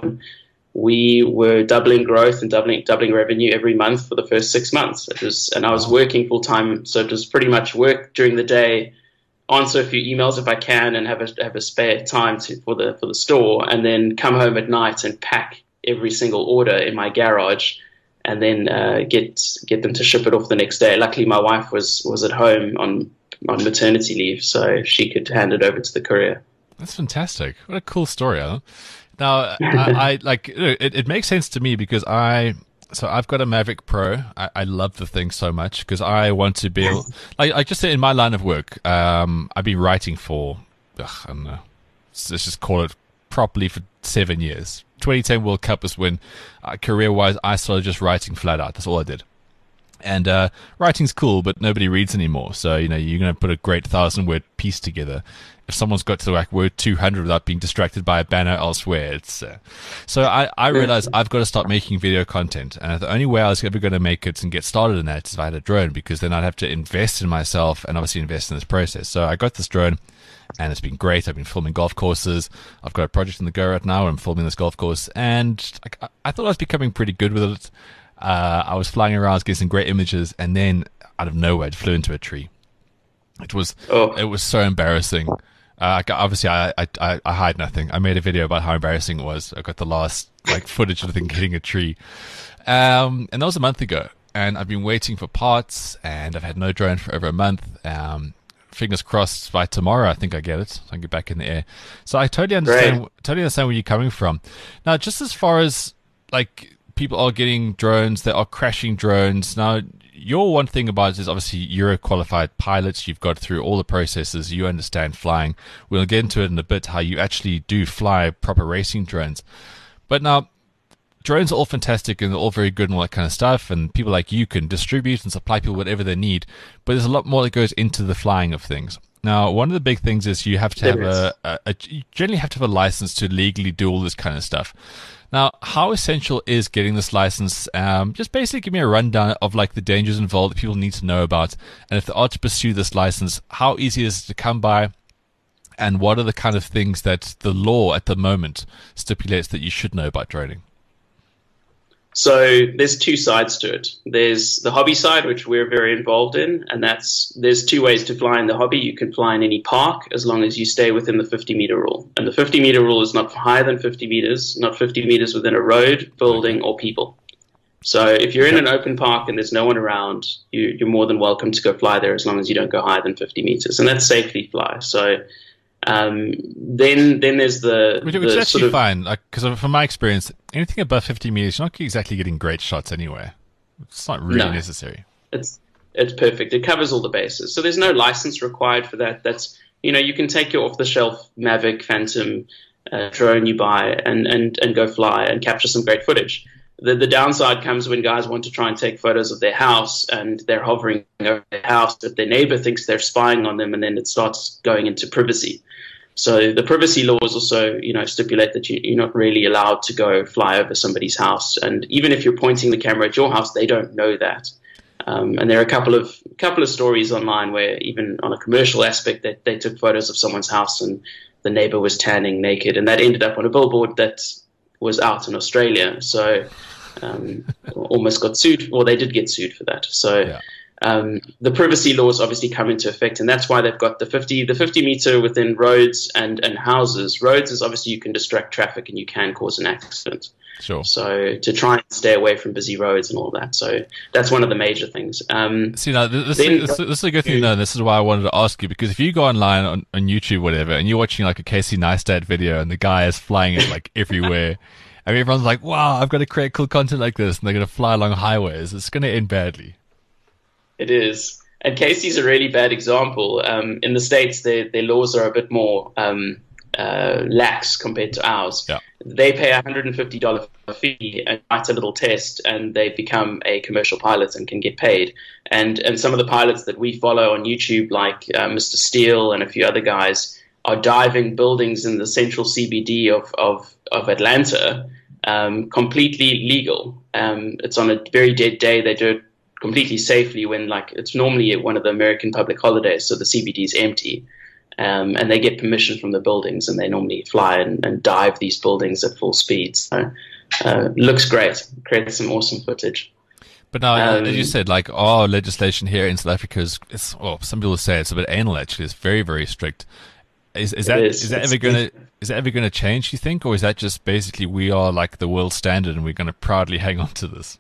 S7: We were doubling growth and doubling doubling revenue every month for the first six months. It was, and I was working full time, so it was pretty much work during the day, answer a few emails if I can, and have a have a spare time to, for the for the store, and then come home at night and pack every single order in my garage, and then uh, get get them to ship it off the next day. Luckily, my wife was was at home on on maternity leave, so she could hand it over to the courier.
S4: That's fantastic. What a cool story, huh? Now, I, I like it. It makes sense to me because I. So I've got a Mavic Pro. I, I love the thing so much because I want to be able, like I just said, in my line of work, um, I've been writing for, ugh, I don't know, let's just call it properly for seven years. twenty ten World Cup was when, uh, career-wise, I started just writing flat out. That's all I did. And uh, writing's cool, but nobody reads anymore. So, you know, you're going to put a great thousand-word piece together. If someone's got to like word two hundred without being distracted by a banner elsewhere, it's uh... so I, I realized I've got to start making video content, and the only way I was ever going to make it and get started in that is if I had a drone, because then I'd have to invest in myself and obviously invest in this process. So I got this drone, and it's been great. I've been filming golf courses. I've got a project in the go right now where I'm filming this golf course, and I, I thought I was becoming pretty good with it. Uh, I was flying around, I was getting some great images, and then out of nowhere, it flew into a tree. It was oh. it was so embarrassing. Uh, obviously, I, I I hide nothing. I made a video about how embarrassing it was. I got the last like footage of the thing hitting a tree, um, and that was a month ago. And I've been waiting for parts, and I've had no drone for over a month. Um, fingers crossed by tomorrow, I think I get it. So I can get back in the air. So I totally understand.
S7: Right.
S4: Totally understand where you're coming from. Now, just as far as like people are getting drones, they are crashing drones. Now, your one thing about it is obviously you're a qualified pilot. You've got through all the processes. You understand flying. We'll get into it in a bit, how you actually do fly proper racing drones. But now, drones are all fantastic and they're all very good and all that kind of stuff. And people like you can distribute and supply people whatever they need. But there's a lot more that goes into the flying of things. Now, one of the big things is you have to have a, a, a you generally have to have a license to legally do all this kind of stuff. Now, how essential is getting this license? Um, just basically give me a rundown of like the dangers involved that people need to know about. And if they are to pursue this license, how easy is it to come by? And what are the kind of things that the law at the moment stipulates that you should know about droning?
S7: So there's two sides to it. There's the hobby side, which we're very involved in, and that's there's two ways to fly in the hobby. You can fly in any park as long as you stay within the fifty meter rule. And the fifty meter rule is not higher than fifty meters, not fifty meters within a road, building, or people. So if you're in an open park and there's no one around, you, you're more than welcome to go fly there as long as you don't go higher than fifty meters, and that's safely fly. So um, then then there's the
S4: which,
S7: the
S4: which is actually
S7: sort of,
S4: fine, because from my experience, anything above fifty meters, you're not exactly getting great shots anyway. It's not really
S7: No.
S4: necessary.
S7: It's it's perfect. It covers all the bases. So there's no license required for that. That's you know you can take your off-the-shelf Mavic Phantom uh, drone you buy and, and and go fly and capture some great footage. The the downside comes when guys want to try and take photos of their house and they're hovering over their house, that their neighbor thinks they're spying on them, and then it starts going into privacy. So the privacy laws also, you know, stipulate that you, you're not really allowed to go fly over somebody's house, and even if you're pointing the camera at your house, they don't know that. Um, and there are a couple of couple of stories online where even on a commercial aspect that they took photos of someone's house and the neighbor was tanning naked, and that ended up on a billboard that was out in Australia. So um, almost got sued, or they did get sued for that. So.
S4: Yeah.
S7: Um, the privacy laws obviously come into effect, and that's why they've got the fifty, the fifty meter within roads and, and houses. Roads is obviously you can distract traffic and you can cause an accident.
S4: Sure.
S7: So to try and stay away from busy roads and all that. So that's one of the major things. Um,
S4: See, now, this,
S7: then-
S4: this, this is a good thing to know. This is why I wanted to ask you, because if you go online on, on YouTube, whatever, and you're watching like a Casey Neistat video and the guy is flying it like everywhere, I mean, everyone's like, wow, I've got to create cool content like this, and they're going to fly along highways. It's going to end badly.
S7: It is. And Casey's a really bad example. Um, in the States, their, their laws are a bit more um, uh, lax compared to ours.
S4: Yeah.
S7: They pay a one hundred fifty dollars fee and write a little test, and they become a commercial pilot and can get paid. And and some of the pilots that we follow on YouTube, like uh, Mister Steele and a few other guys, are diving buildings in the central C B D of, of, of Atlanta, um, completely legal. Um, it's on a very dead day. They do it completely safely when, like, it's normally one of the American public holidays, so the C B D is empty, um, and they get permission from the buildings, and they normally fly and, and dive these buildings at full speed. So, uh, looks great, creates some awesome footage.
S4: But now,
S7: Um,
S4: as you said, like our legislation here in South Africa is, it's, well, some people say it's a bit anal. Actually, it's very, very strict. Is is that
S7: It
S4: is,
S7: is.
S4: that
S7: It's-
S4: ever gonna is that ever gonna change? You think, or is that just basically we are like the world standard and we're gonna proudly hang on to this?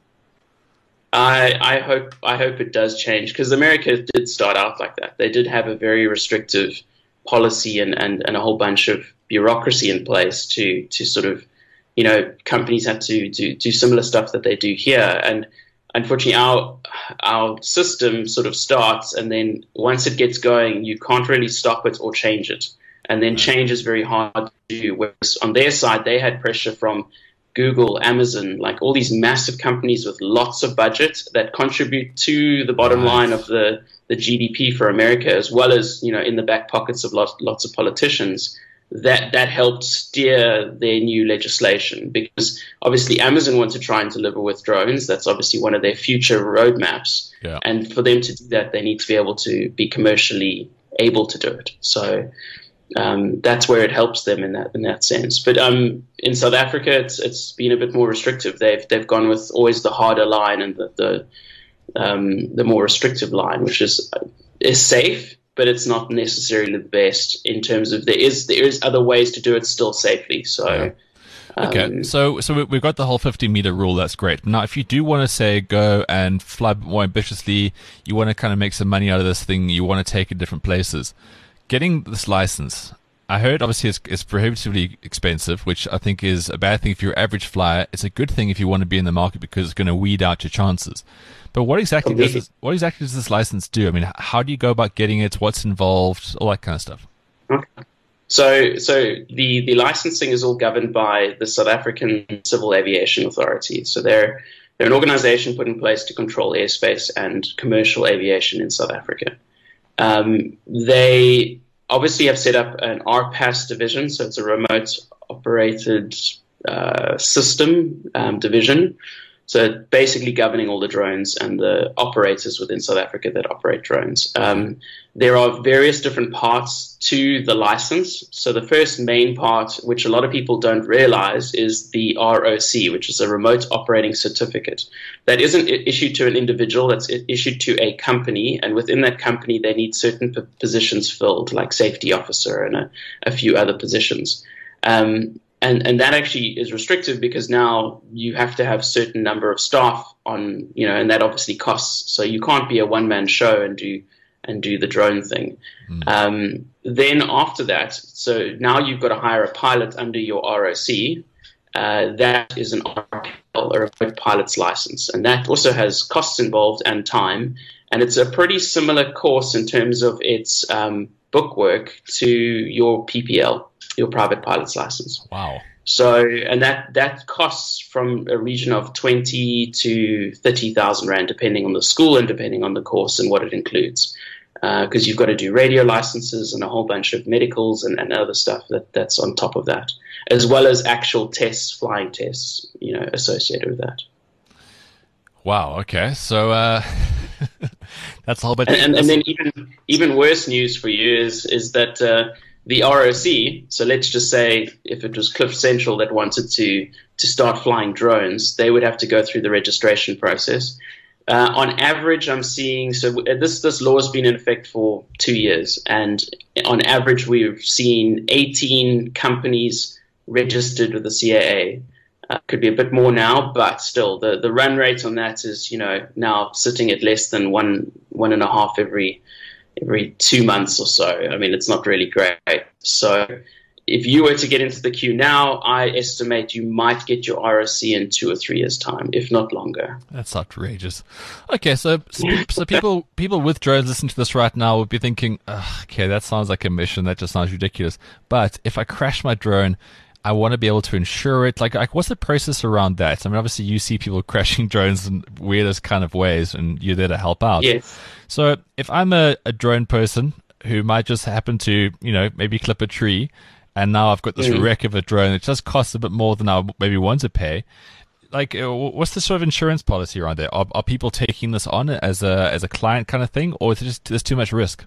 S7: I, I hope I hope it does change, because America did start out like that. They did have a very restrictive policy and, and, and a whole bunch of bureaucracy in place to, to sort of, you know, companies had to do, do similar stuff that they do here. And unfortunately, our our system sort of starts, and then once it gets going, you can't really stop it or change it. And then change is very hard to do. Whereas on their side, they had pressure from Google, Amazon, like all these massive companies with lots of budget that contribute to the bottom line of the, the G D P for America, as well as, you know, in the back pockets of lots, lots of politicians. That that helped steer their new legislation, because obviously Amazon wants to try and deliver with drones. That's obviously one of their future roadmaps.
S4: Yeah.
S7: And for them to do that, they need to be able to be commercially able to do it. So Um, that's where it helps them in that in that sense. But um, in South Africa, it's it's been a bit more restrictive. They've they've gone with always the harder line and the the, um, the more restrictive line, which is is safe, but it's not necessarily the best in terms of there is there is other ways to do it still safely. So.
S4: Yeah. Okay,
S7: um,
S4: so so we- we've got the whole fifty meter rule. That's great. Now, if you do want to say go and fly a bit more ambitiously, you want to kind of make some money out of this thing, you want to take it different places. Getting this license, I heard obviously it's, it's prohibitively expensive, which I think is a bad thing if you're an average flyer. It's a good thing if you want to be in the market, because it's going to weed out your chances. But what exactly does this, what exactly does this license do? I mean, how do you go about getting it? What's involved? All that kind of stuff.
S7: Okay. So, so the, the licensing is all governed by the South African Civil Aviation Authority. So they're they're an organization put in place to control airspace and commercial aviation in South Africa. Um, they obviously have set up an R P A S division, so it's a remote operated uh, system um, division. So basically governing all the drones and the operators within South Africa that operate drones. Um, there are various different parts to the license. So the first main part, which a lot of people don't realize, is the R O C, which is a remote operating certificate. That isn't issued to an individual, that's issued to a company. And within that company, they need certain p- positions filled, like safety officer and a, a few other positions. Um, And, and that actually is restrictive because now you have to have a certain number of staff on, you know, and that obviously costs. So you can't be a one-man show and do and do the drone thing. Mm. Um, then after that, so now you've got to hire a pilot under your R O C. Uh, that is an R P L, or a remote pilot's license. And that also has costs involved and time. And it's a pretty similar course in terms of its um, bookwork to your P P L, your private pilot's license.
S4: Wow.
S7: So, and that, that costs from a region of twenty to thirty thousand rand, depending on the school and depending on the course and what it includes. Because uh, you've got to do radio licenses and a whole bunch of medicals and, and other stuff that, that's on top of that, as well as actual tests, flying tests, you know, associated with that.
S4: Wow. Okay. So, uh, that's a whole bunch.
S7: And, and, and then even, even worse news for you is, is that, uh, the R O C, so let's just say if it was Cliff Central that wanted to to start flying drones, they would have to go through the registration process. Uh, on average, I'm seeing, so this this law has been in effect for two years, and on average, we've seen eighteen companies registered with the C A A. Uh, could be a bit more now, but still, the, the run rate on that is, you know, now sitting at less than one one and a half every every two months or so. I mean, it's not really great. So if you were to get into the queue now, I estimate you might get your R O C in two or three years' time, if not longer.
S4: That's outrageous. Okay, so so, so people people with drones listening to this right now would be thinking, okay, that sounds like a mission. That just sounds ridiculous. But if I crash my drone, I want to be able to insure it. Like, like, what's the process around that? I mean, obviously you see people crashing drones in weirdest kind of ways, and you're there to help out.
S7: Yes.
S4: So if I'm a, a drone person who might just happen to, you know, maybe clip a tree, and now I've got this mm. wreck of a drone, it just costs a bit more than I maybe want to pay. Like, what's the sort of insurance policy around there? Are, are people taking this on as a as a client kind of thing, or is it just there's too much risk?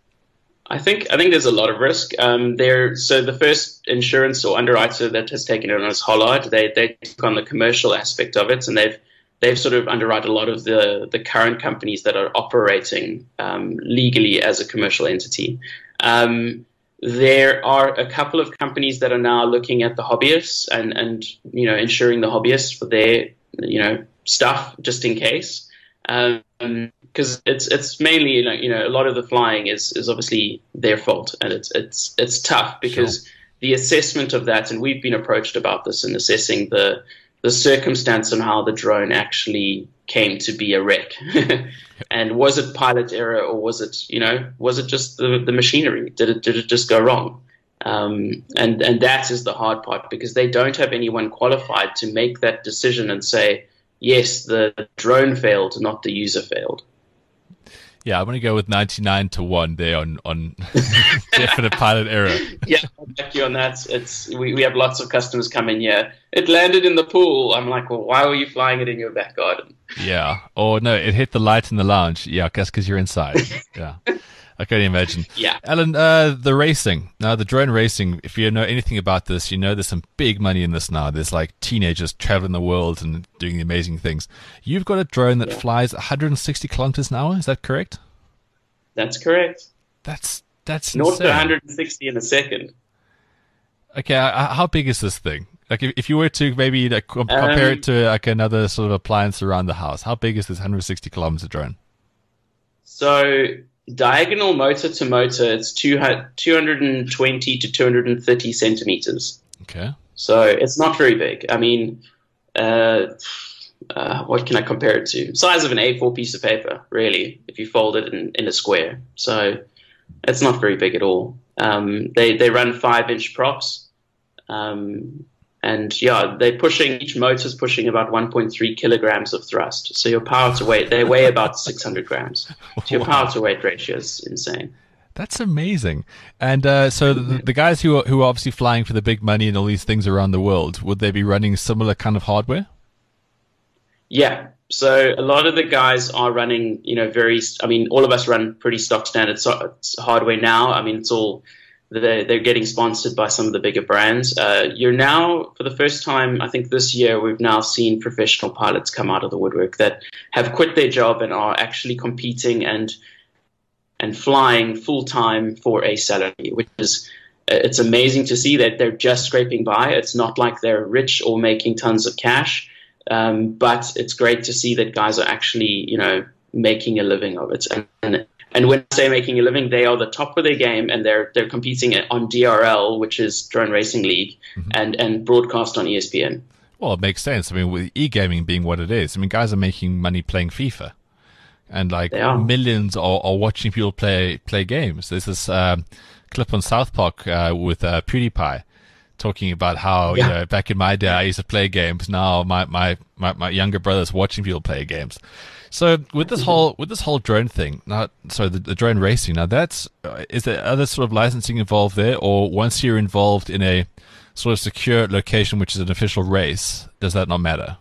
S7: I think I think there's a lot of risk. Um, there, so the first insurance or underwriter that has taken it on is Hollard. They they took on the commercial aspect of it, and they've they've sort of underwritten a lot of the the current companies that are operating um, legally as a commercial entity. Um, there are a couple of companies that are now looking at the hobbyists and and you know insuring the hobbyists for their you know stuff just in case. Um, because it's it's mainly you know, you know a lot of the flying is, is obviously their fault, and it's it's it's tough because sure. the assessment of that, and we've been approached about this in assessing the the circumstance on how the drone actually came to be a wreck, and was it pilot error or was it you know was it just the, the machinery? Did it did it just go wrong? Um, and and that is the hard part because they don't have anyone qualified to make that decision and say, yes, the drone failed, not the user failed.
S4: Yeah, I'm going to go with ninety-nine to one there on, on definite pilot error.
S7: Yeah, I'll back you on that. It's we, we have lots of customers come in here. It landed in the pool. I'm like, well, why were you flying it in your back garden?
S4: Yeah. Or no, it hit the light in the lounge. Yeah, I guess because you're inside. Yeah. I can imagine.
S7: Yeah.
S4: Alan, uh, the racing. Now, the drone racing, if you know anything about this, you know there's some big money in this now. There's like teenagers traveling the world and doing amazing things. You've got a drone that yeah. flies one hundred sixty kilometers an hour. Is that correct?
S7: That's correct.
S4: That's that's
S7: North
S4: insane.
S7: to one hundred sixty in a second.
S4: Okay, uh, how big is this thing? Like, if, if you were to maybe like, compare um, it to like another sort of appliance around the house, how big is this one hundred sixty kilometer drone?
S7: So, diagonal motor to motor, it's two hundred twenty to two hundred thirty centimeters.
S4: Okay.
S7: So it's not very big. I mean, uh, uh, what can I compare it to? Size of an A four piece of paper, really, if you fold it in, in a square. So it's not very big at all. Um, they, they run five inch props. Um, And yeah, they're pushing, each motor's pushing about one point three kilograms of thrust. So your power to weight, they weigh about six hundred grams. So your wow. power to weight ratio is insane.
S4: That's amazing. And uh, so the, the guys who are, who are obviously flying for the big money and all these things around the world, would they be running similar kind of hardware?
S7: Yeah. So a lot of the guys are running, you know, very, I mean, all of us run pretty stock standard so- hardware now. I mean, it's all, they're, they're getting sponsored by some of the bigger brands. Uh, you're now, for the first time, I think this year, we've now seen professional pilots come out of the woodwork that have quit their job and are actually competing and and flying full time for a salary, which is, it's amazing to see that they're just scraping by. It's not like they're rich or making tons of cash. Um, but it's great to see that guys are actually, you know, making a living of it. And, and and when I say making a living, they are the top of their game, and they're they're competing on D R L, which is Drone Racing League, mm-hmm. and and broadcast on E S P N.
S4: Well, it makes sense. I mean, with e-gaming being what it is, I mean, guys are making money playing FIFA, and like millions are, are watching people play play games. There's this um, clip on South Park uh, with uh, PewDiePie. Talking about how, yeah. you know, back in my day, I used to play games. Now my, my, my, my younger brother's watching people play games. So with this whole, with this whole drone thing, now, sorry, the, the drone racing, now that's, uh, is there other sort of licensing involved there? Or once you're involved in a sort of secure location, which is an official race, does that not matter?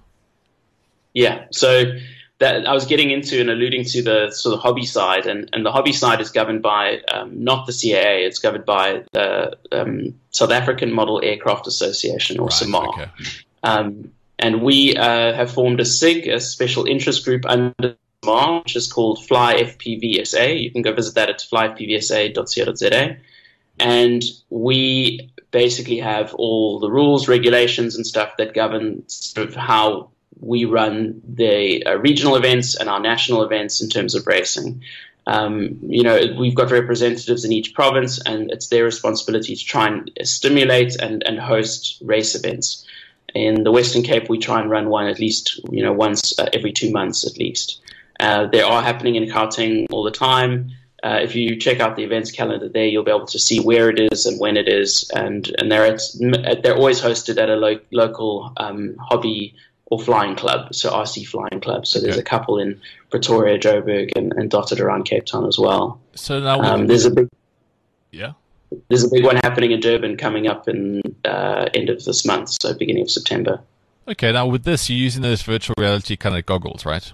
S7: Yeah. So that I was getting into and alluding to the sort of hobby side, and, and the hobby side is governed by um, not the C A A, it's governed by the um, South African Model Aircraft Association, or
S4: right,
S7: SAMAR.
S4: Okay.
S7: Um, and we uh, have formed a S I G, a special interest group under SAMAR, which is called Fly F P V S A. You can go visit that at fly f p v s a dot co dot z a. And we basically have all the rules, regulations, and stuff that govern sort of how we run the uh, regional events and our national events in terms of racing. Um, you know, we've got representatives in each province, and it's their responsibility to try and stimulate and, and host race events. In the Western Cape, we try and run one at least, you know, once uh, every two months at least. Uh, they are happening in Gauteng all the time. Uh, if you check out the events calendar there, you'll be able to see where it is and when it is, and and they're at, they're always hosted at a lo- local um, hobby or flying club, so R C Flying Club. So there's
S4: okay.
S7: a couple in Pretoria, Joburg, and, and dotted around Cape Town as well.
S4: So now
S7: um, there's a big
S4: yeah,
S7: there's a big one happening in Durban coming up in uh, end of this month, so beginning of September.
S4: Okay, now with this, you're using those virtual reality kind of goggles, right?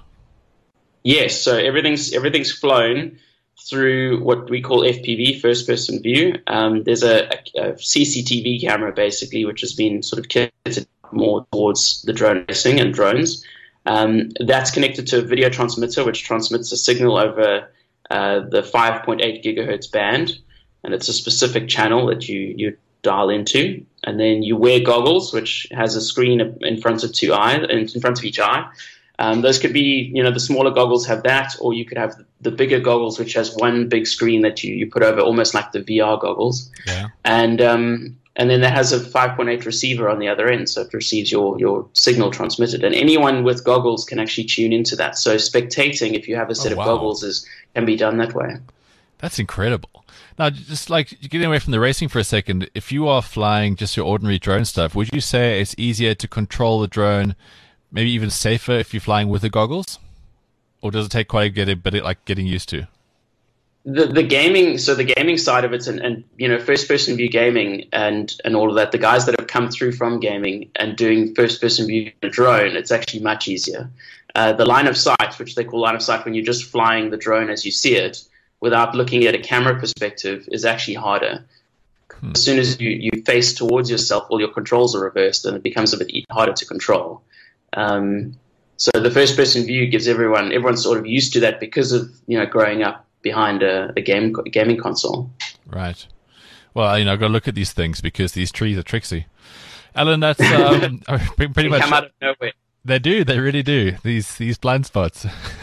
S7: Yes, so everything's everything's flown through what we call F P V, first person view. Um, there's a, a, a C C T V camera basically, which has been sort of kitted more towards the drone racing and drones. Um, that's connected to a video transmitter, which transmits a signal over uh, the five point eight gigahertz band, and it's a specific channel that you, you dial into. And then you wear goggles, which has a screen in front of two eyes, in front of each eye. Um, those could be, you know, the smaller goggles have that, or you could have the bigger goggles, which has one big screen that you, you put over, almost like the V R goggles.
S4: Yeah. And
S7: um, and then that has a five point eight receiver on the other end, so it receives your, your signal transmitted. And anyone with goggles can actually tune into that. So spectating, if you have a set
S4: oh, wow.
S7: of goggles, is can be done that way.
S4: That's incredible. Now, just like getting away from the racing for a second, if you are flying just your ordinary drone stuff, would you say it's easier to control the drone, maybe even safer if you're flying with the goggles? Or does it take quite a bit, like getting used to?
S7: The the gaming, so the gaming side of it, and, and you know, first person view gaming and, and all of that, the guys that have come through from gaming and doing first person view in a drone, it's actually much easier. Uh, the line of sight, which they call line of sight when you're just flying the drone as you see it, without looking at a camera perspective, is actually harder. Hmm. As soon as you, you face towards yourself, all your controls are reversed, and it becomes a bit harder to control. Um, so the first person view gives everyone, everyone's sort of used to that because of, you know, growing up behind a, a game a gaming console.
S4: Right. Well, you know, I've got to look at these things because these trees are tricksy. Alan, that's um, pretty
S7: they
S4: much.
S7: Come out of nowhere.
S4: They do. They really do. These these blind spots.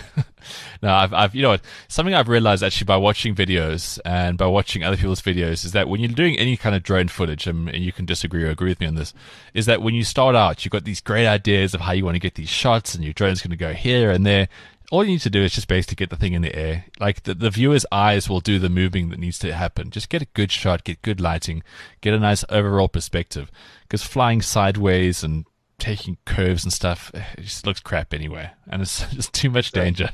S4: No, I've, I've, you know what, something I've realized actually by watching videos and by watching other people's videos is that when you're doing any kind of drone footage, and, and you can disagree or agree with me on this, is that when you start out, you've got these great ideas of how you want to get these shots and your drone's going to go here and there. All you need to do is just basically get the thing in the air. Like the, the viewer's eyes will do the moving that needs to happen. Just get a good shot, get good lighting, get a nice overall perspective. Because flying sideways and taking curves and stuff, it just looks crap anyway, and it's just too much danger.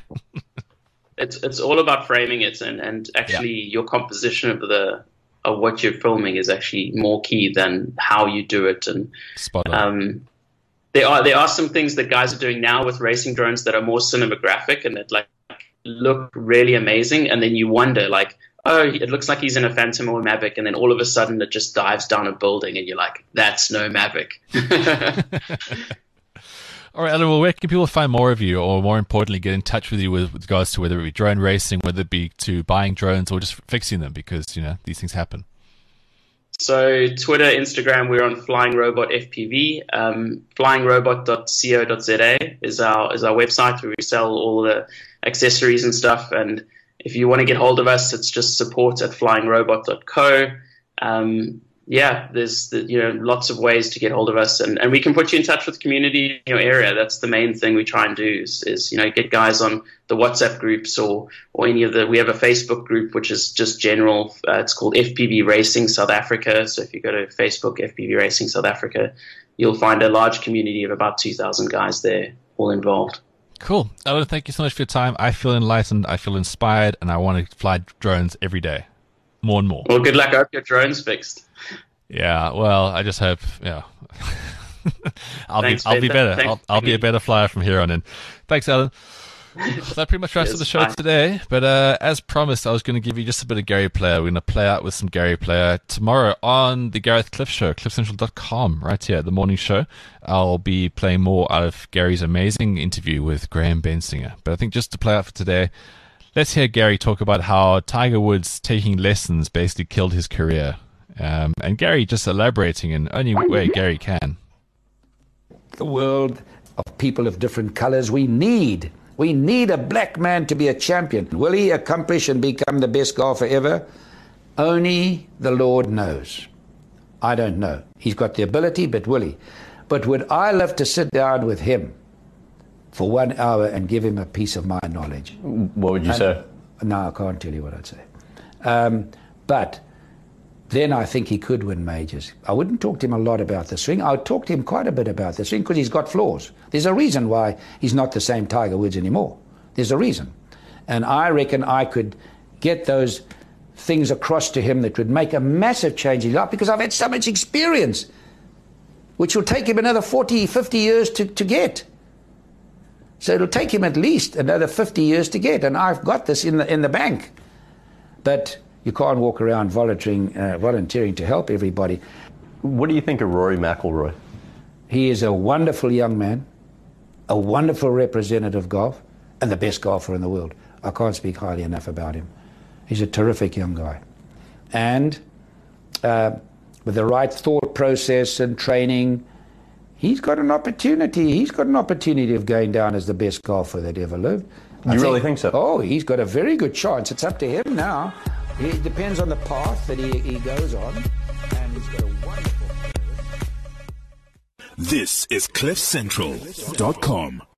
S7: it's it's all about framing it, and, and actually yeah. your composition of the of what you're filming is actually more key than how you do it. And
S4: spot on.
S7: Um, there are there are some things that guys are doing now with racing drones that are more cinematographic and that like look really amazing. And then you wonder, like, oh, it looks like he's in a Phantom or a Mavic, and then all of a sudden it just dives down a building, and you're like, that's no Mavic.
S4: All right, Alan, well, where can people find more of you, or more importantly, get in touch with you with, with regards to whether it be drone racing, whether it be to buying drones or just fixing them, because, you know, these things happen?
S7: So Twitter, Instagram, we're on Flying Robot F P V. Um, flying robot dot co dot z a is our is our website where we sell all the accessories and stuff. And if you want to get hold of us, it's just support at flying robot dot co. Um, yeah, there's the, you know lots of ways to get hold of us, and, and we can put you in touch with the community in your area. That's the main thing we try and do is, is you know get guys on the WhatsApp groups or or any of the. We have a Facebook group which is just general. Uh, it's called F P V Racing South Africa. So if you go to Facebook F P V Racing South Africa, you'll find a large community of about two thousand guys there, all involved.
S4: Cool, Alan. Thank you so much for your time. I feel enlightened. I feel inspired, and I want to fly drones every day, more and more.
S7: Well, good luck. I hope your drone's fixed.
S4: Yeah, well, I just hope, yeah. I'll
S7: Thanks,
S4: be, I'll be better.
S7: Thanks.
S4: I'll, I'll be a better flyer from here on in. Thanks, Alan. So that pretty much wraps up the show
S7: Bye.
S4: today. But uh, as promised, I was going to give you just a bit of Gary Player. We're going to play out with some Gary Player tomorrow on the Gareth Cliff Show, cliff central dot com, right here, the morning show. I'll be playing more out of Gary's amazing interview with Graham Bensinger. But I think just to play out for today, let's hear Gary talk about how Tiger Woods taking lessons basically killed his career. Um, and Gary just elaborating in any way Gary can.
S8: The world of people of different colors. We need, we need a black man to be a champion. Will he accomplish and become the best golfer ever? Only the Lord knows. I don't know. He's got the ability, but will he? But would I love to sit down with him for one hour and give him a piece of my knowledge?
S9: What would you
S8: and,
S9: say?
S8: No, I can't tell you what I'd say. Um, but then I think he could win majors. I wouldn't talk to him a lot about the swing. I would talk to him quite a bit about the swing because he's got flaws. There's a reason why he's not the same Tiger Woods anymore. There's a reason. And I reckon I could get those things across to him that would make a massive change in his life because I've had so much experience, which will take him another forty, fifty years to, to get. So it'll take him at least another fifty years to get. And I've got this in the, in the bank. But you can't walk around volunteering, uh, volunteering to help everybody.
S9: What do you think of Rory McIlroy?
S8: He is a wonderful young man, a wonderful representative of golf, and the best golfer in the world. I can't speak highly enough about him. He's a terrific young guy. And uh, with the right thought process and training, he's got an opportunity. He's got an opportunity of going down as the best golfer that ever lived.
S9: You really think so?
S8: Oh, he's got a very good chance. It's up to him now. It depends on the path that he, he goes on, and he's got a wonderful...
S1: This is cliff central dot com.